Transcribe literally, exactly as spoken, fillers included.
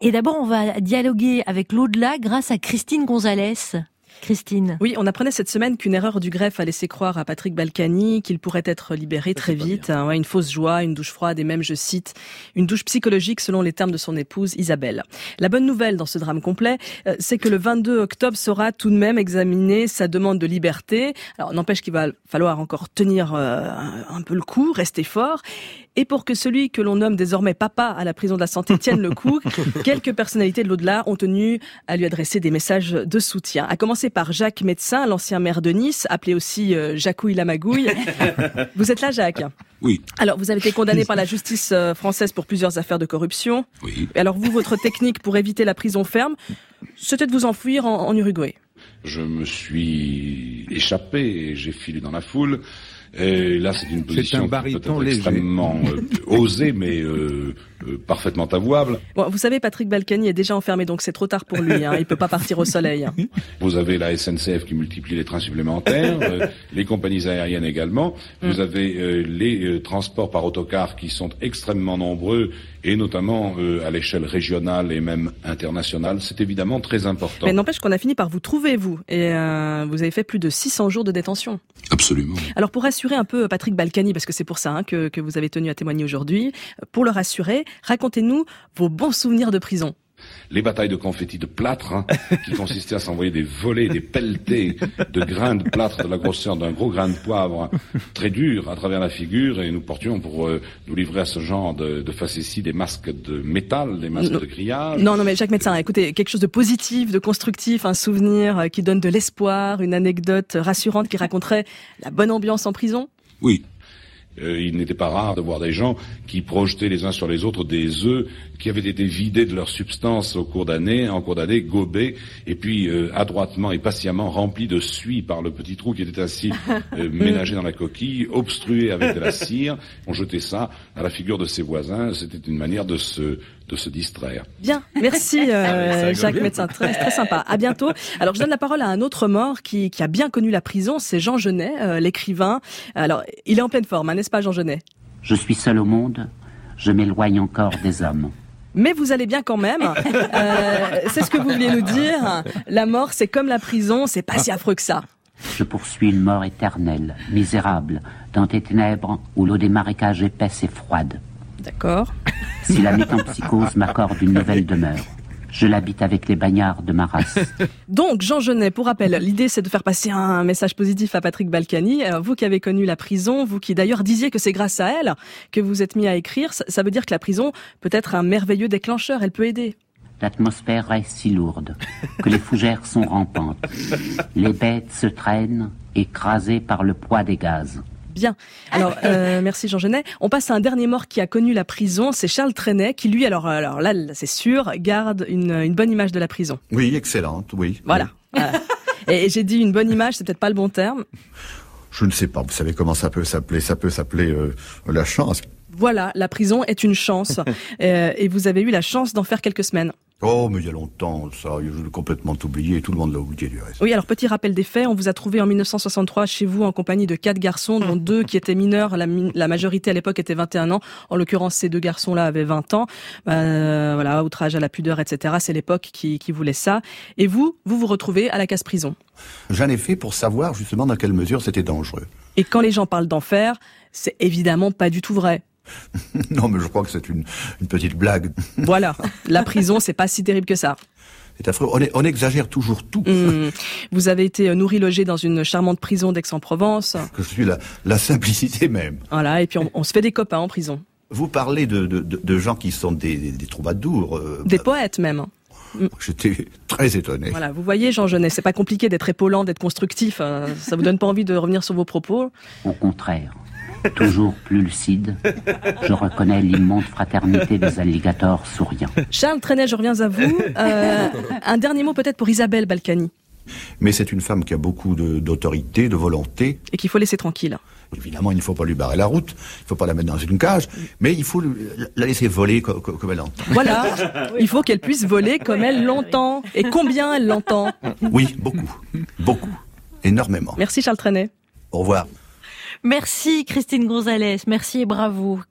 Et d'abord, on va dialoguer avec l'au-delà grâce à Christine Gonzalez. Christine. Oui, on apprenait cette semaine qu'une erreur du greffe a laissé croire à Patrick Balkany qu'il pourrait être libéré très vite. Ouais, une fausse joie, une douche froide et même, je cite, une douche psychologique selon les termes de son épouse Isabelle. La bonne nouvelle dans ce drame complet, c'est que le vingt-deux octobre sera tout de même examiné sa demande de liberté. Alors, n'empêche qu'il va falloir encore tenir euh, un peu le coup, rester fort. Et pour que celui que l'on nomme désormais papa à la prison de la Santé tienne le coup, quelques personnalités de l'au-delà ont tenu à lui adresser des messages de soutien. À commencer par Jacques Médecin, l'ancien maire de Nice, appelé aussi euh, Jacouille la Magouille. Vous êtes là, Jacques ? Oui. Alors, vous avez été condamné par la justice française pour plusieurs affaires de corruption. Oui. Et alors, vous, votre technique pour éviter la prison ferme, c'était de vous enfuir en, en Uruguay. Je me suis échappé et j'ai filé dans la foule. Et là, c'est une position c'est un qui peut être léger. extrêmement euh, osée, mais euh, euh, parfaitement avouable. Bon, vous savez, Patrick Balkany est déjà enfermé, donc c'est trop tard pour lui. Hein. Il peut pas partir au soleil. Hein. Vous avez la S N C F qui multiplie les trains supplémentaires, euh, les compagnies aériennes également. Vous mm. avez euh, les euh, transports par autocar qui sont extrêmement nombreux, et notamment euh, à l'échelle régionale et même internationale. C'est évidemment très important. Mais n'empêche qu'on a fini par vous trouver, vous. Et euh, vous avez fait plus de six cents jours de détention. Absolument. Alors pour rassurer un peu Patrick Balkany, parce que c'est pour ça hein, que, que vous avez tenu à témoigner aujourd'hui, pour le rassurer, racontez-nous vos bons souvenirs de prison. Les batailles de confettis de plâtre, hein, qui consistaient à s'envoyer des volées, des pelletés de grains de plâtre de la grosseur d'un gros grain de poivre, hein, très dur à travers la figure, et nous portions pour euh, nous livrer à ce genre de, de facéties des masques de métal, des masques non, de grillage. Non, non, mais Jacques Médecin, écoutez, quelque chose de positif, de constructif, un souvenir qui donne de l'espoir, une anecdote rassurante qui raconterait la bonne ambiance en prison. Oui. Euh, il n'était pas rare de voir des gens qui projetaient les uns sur les autres des œufs qui avaient été vidés de leur substance au cours d'année, en cours d'année, gobés, et puis euh, adroitement et patiemment remplis de suie par le petit trou qui était ainsi euh, ménagé dans la coquille, obstrué avec de la cire. On jetait ça à la figure de ses voisins. C'était une manière de se de se distraire. Bien, merci euh, Jacques Médecin, très, très sympa. À bientôt. Alors je donne la parole à un autre mort qui, qui a bien connu la prison, c'est Jean Genet, euh, l'écrivain. Alors il est en pleine forme, hein, n'est-ce pas Jean Genet ? Je suis seul au monde, je m'éloigne encore des hommes. Mais vous allez bien quand même. Euh, c'est ce que vous vouliez nous dire. La mort, c'est comme la prison, c'est pas si affreux que ça. Je poursuis une mort éternelle, misérable, dans tes ténèbres où l'eau des marécages épaisse et froide. D'accord. Si la métempsychose m'accorde une nouvelle demeure, je l'habite avec les bagnards de ma race. Donc, Jean Genet, pour rappel, l'idée c'est de faire passer un message positif à Patrick Balkany. Vous qui avez connu la prison, vous qui d'ailleurs disiez que c'est grâce à elle que vous êtes mis à écrire, ça veut dire que la prison peut être un merveilleux déclencheur, elle peut aider. L'atmosphère reste si lourde que les fougères sont rampantes. Les bêtes se traînent, écrasées par le poids des gaz. Bien. Alors, euh, merci Jean Genet. On passe à un dernier mort qui a connu la prison, c'est Charles Trenet, qui lui, alors, alors là, c'est sûr, garde une, une bonne image de la prison. Oui, excellente, oui. Voilà. Oui. voilà. Et, et j'ai dit une bonne image, c'est peut-être pas le bon terme. Je ne sais pas, vous savez comment ça peut s'appeler, ça peut s'appeler euh, la chance. Voilà, la prison est une chance. euh, et vous avez eu la chance d'en faire quelques semaines. Oh, mais il y a longtemps, ça, je l'ai complètement oublié, tout le monde l'a oublié du reste. Oui, alors petit rappel des faits, on vous a trouvé en mille neuf cent soixante-trois chez vous en compagnie de quatre garçons, dont deux qui étaient mineurs, la, la majorité à l'époque était vingt et un ans, en l'occurrence ces deux garçons-là avaient vingt ans, euh, voilà, outrage à la pudeur, et cetera, c'est l'époque qui, qui voulait ça, et vous, vous vous retrouvez à la casse-prison. J'en ai fait pour savoir justement dans quelle mesure c'était dangereux. Et quand les gens parlent d'enfer, c'est évidemment pas du tout vrai. Non, mais je crois que c'est une, une petite blague. Voilà, la prison, c'est pas si terrible que ça. C'est affreux, on, est, on exagère toujours tout. Mmh. Vous avez été nourri, logé dans une charmante prison d'Aix-en-Provence. Que je suis la, la simplicité même. Voilà, et puis on, on se fait des copains en prison. Vous parlez de, de, de, de gens qui sont des, des, des troubadours. Euh, des poètes même. J'étais très étonné. Voilà, vous voyez Jean Genet, c'est pas compliqué d'être épaulant, d'être constructif. Euh, ça vous donne pas envie de revenir sur vos propos ? Au contraire. Toujours plus lucide, je reconnais l'immonde fraternité des alligators souriants. Charles Trenet, je reviens à vous. Euh, un dernier mot peut-être pour Isabelle Balkany. Mais c'est une femme qui a beaucoup de, d'autorité, de volonté. Et qu'il faut laisser tranquille. Évidemment, il ne faut pas lui barrer la route, il ne faut pas la mettre dans une cage, mais il faut la laisser voler comme, comme elle l'entend. Voilà, il faut qu'elle puisse voler comme elle l'entend. Et combien elle l'entend ? Oui, beaucoup, beaucoup, énormément. Merci Charles Trenet. Au revoir. Merci Christine Gonzalez, merci et bravo.